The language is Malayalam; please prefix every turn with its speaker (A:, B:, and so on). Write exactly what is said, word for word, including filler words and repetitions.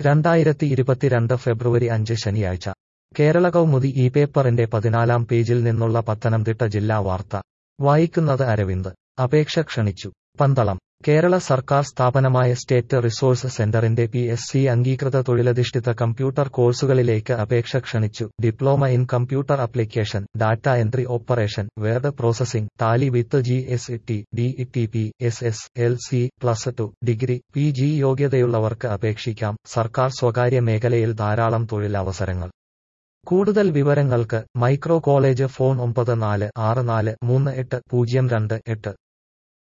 A: രണ്ടായിരത്തി ഇരുപത്തിരണ്ട് ഫെബ്രുവരി അഞ്ച് ശനിയാഴ്ച കേരള കൗമുദി ഈ പേപ്പറിന്റെ പതിനാലാം പേജിൽ നിന്നുള്ള പത്തനംതിട്ട ജില്ലാ വാർത്ത വായിക്കുന്നത് അരവിന്ദ്. അപേക്ഷ ക്ഷണിച്ചു. പന്തളം. കേരള സർക്കാർ സ്ഥാപനമായ സ്റ്റേറ്റ് റിസോഴ്സ് സെന്ററിന്റെ പി എസ് സി അംഗീകൃത തൊഴിലധിഷ്ഠിത കമ്പ്യൂട്ടർ കോഴ്സുകളിലേക്ക് അപേക്ഷ ക്ഷണിച്ചു. Diploma in computer application, data entry operation, word processing, Tally with G S T, D E T P, S S L C, plus two, degree, P G യോഗ്യതയുള്ളവർക്ക് അപേക്ഷിക്കാം. സർക്കാർ സ്വകാര്യ മേഖലയിൽ ധാരാളം തൊഴിലവസരങ്ങൾ. കൂടുതൽ വിവരങ്ങൾക്ക് മൈക്രോ കോളേജ് ഫോൺ ഒമ്പത് നാല് ആറ് നാല് മൂന്ന് എട്ട് പൂജ്യം രണ്ട് എട്ട്.